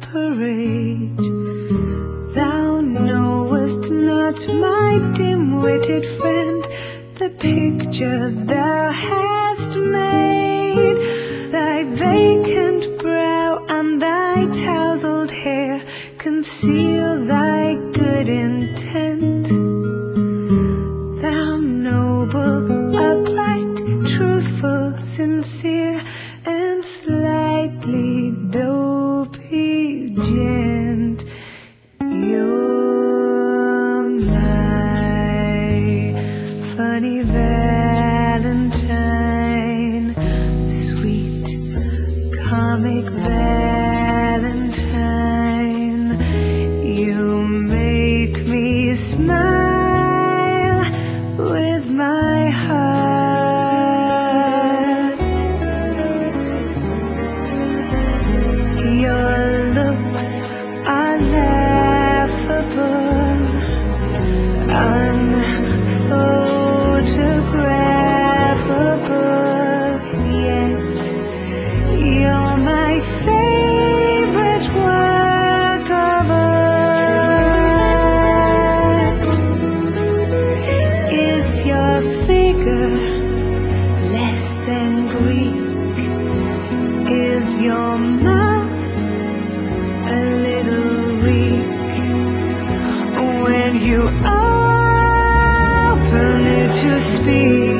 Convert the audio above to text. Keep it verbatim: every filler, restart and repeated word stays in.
parade. Thou knowest not, my dim-witted friend, the picture thou hast made. Thy vacant brow and thy tousled hair conceal thy good intent. Thou noble, upright, truthful, sincere, and slightly dopey gent. You're my funny Valentine, sweet comic Valentine. You make me smile with my heart. Your looks are laughable, unphotographable, yet you're my favorite work of art. Is your figure less than Greek? Is your mouth a little weak when you open it to speak?